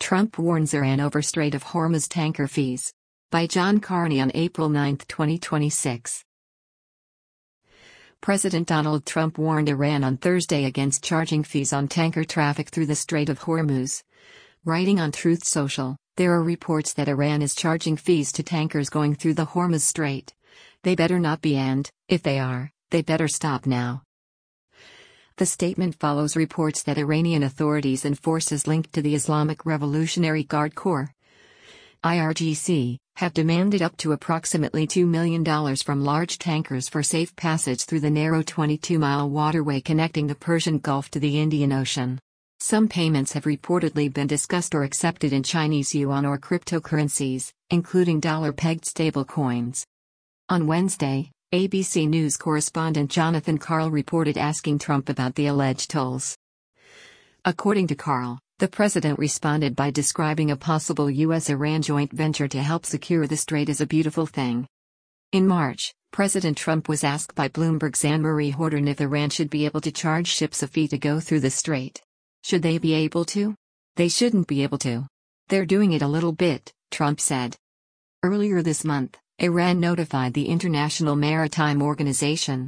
Trump warns Iran over Strait of Hormuz tanker fees. By John Carney on April 9, 2026. President Donald Trump warned Iran on Thursday against charging fees on tanker traffic through the Strait of Hormuz. Writing on Truth Social, there are reports that Iran is charging fees to tankers going through the Hormuz Strait. They better not be, and, if they are, they better stop now. The statement follows reports that Iranian authorities and forces linked to the Islamic Revolutionary Guard Corps, IRGC, have demanded up to approximately $2 million from large tankers for safe passage through the narrow 22-mile waterway connecting the Persian Gulf to the Indian Ocean. Some payments have reportedly been discussed or accepted in Chinese yuan or cryptocurrencies, including dollar-pegged stablecoins. On Wednesday, ABC News correspondent Jonathan Karl reported asking Trump about the alleged tolls. According to Karl, the president responded by describing a possible U.S.-Iran joint venture to help secure the strait as a beautiful thing. In March, President Trump was asked by Bloomberg's Anne-Marie Horton if Iran should be able to charge ships a fee to go through the strait. Should they be able to? They shouldn't be able to. They're doing it a little bit, Trump said. Earlier this month, Iran notified the International Maritime Organization,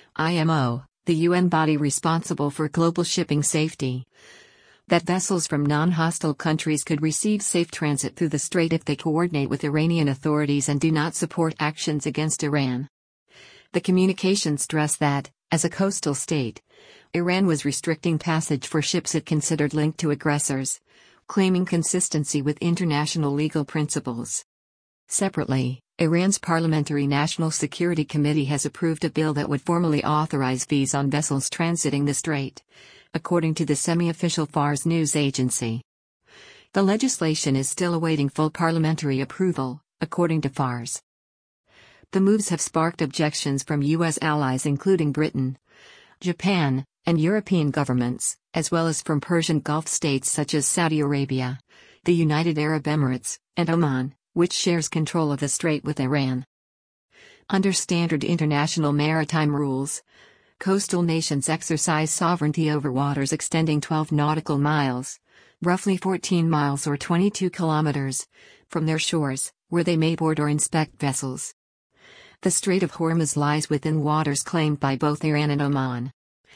IMO, the UN body responsible for global shipping safety, that vessels from non-hostile countries could receive safe transit through the strait if they coordinate with Iranian authorities and do not support actions against Iran. The communication stressed that, as a coastal state, Iran was restricting passage for ships it considered linked to aggressors, claiming consistency with international legal principles. Separately, Iran's Parliamentary National Security Committee has approved a bill that would formally authorize fees on vessels transiting the strait, according to the semi-official Fars news agency. The legislation is still awaiting full parliamentary approval, according to Fars. The moves have sparked objections from U.S. allies including Britain, Japan, and European governments, as well as from Persian Gulf states such as Saudi Arabia, the United Arab Emirates, and Oman, which shares control of the strait with Iran. Under standard international maritime rules, coastal nations exercise sovereignty over waters extending 12 nautical miles, roughly 14 miles or 22 kilometers, from their shores, where they may board or inspect vessels. The Strait of Hormuz lies within waters claimed by both Iran and Oman.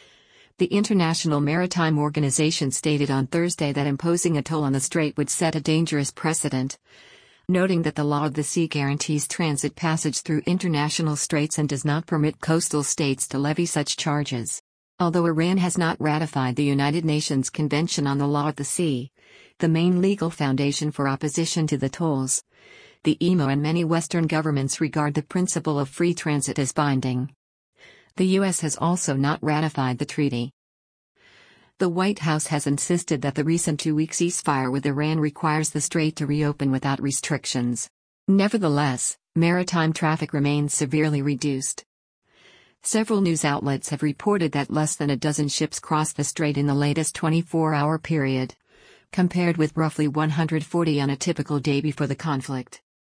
The International Maritime Organization stated on Thursday that imposing a toll on the strait would set a dangerous precedent, noting that the law of the sea guarantees transit passage through international straits and does not permit coastal states to levy such charges. Although Iran has not ratified the United Nations Convention on the Law of the Sea, the main legal foundation for opposition to the tolls, the IMO and many Western governments regard the principle of free transit as binding. The U.S. has also not ratified the treaty. The White House has insisted that the recent two-week ceasefire with Iran requires the strait to reopen without restrictions. Nevertheless, maritime traffic remains severely reduced. Several news outlets have reported that less than a dozen ships crossed the strait in the latest 24-hour period, compared with roughly 140 on a typical day before the conflict.